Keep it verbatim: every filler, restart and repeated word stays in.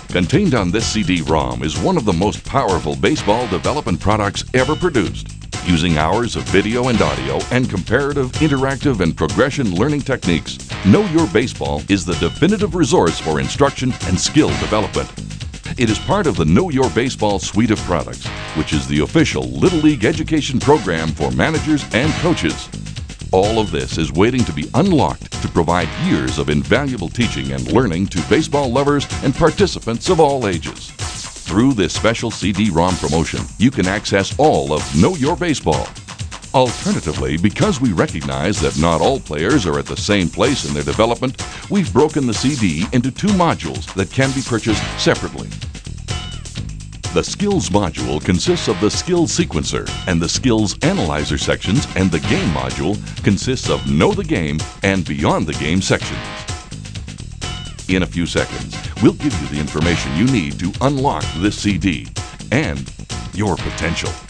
Contained on this C D ROM is one of the most powerful baseball development products ever produced. Using hours of video and audio and comparative, interactive, and progression learning techniques, Know Your Baseball is the definitive resource for instruction and skill development. It is part of the Know Your Baseball suite of products, which is the official Little League education program for managers and coaches. All of this is waiting to be unlocked to provide years of invaluable teaching and learning to baseball lovers and participants of all ages. Through this special C D ROM promotion, you can access all of Know Your Baseball. Alternatively, because we recognize that not all players are at the same place in their development, we've broken the C D into two modules that can be purchased separately. The Skills module consists of the Skills Sequencer and the Skills Analyzer sections, and the Game module consists of Know the Game and Beyond the Game sections. In a few seconds, we'll give you the information you need to unlock this C D and your potential.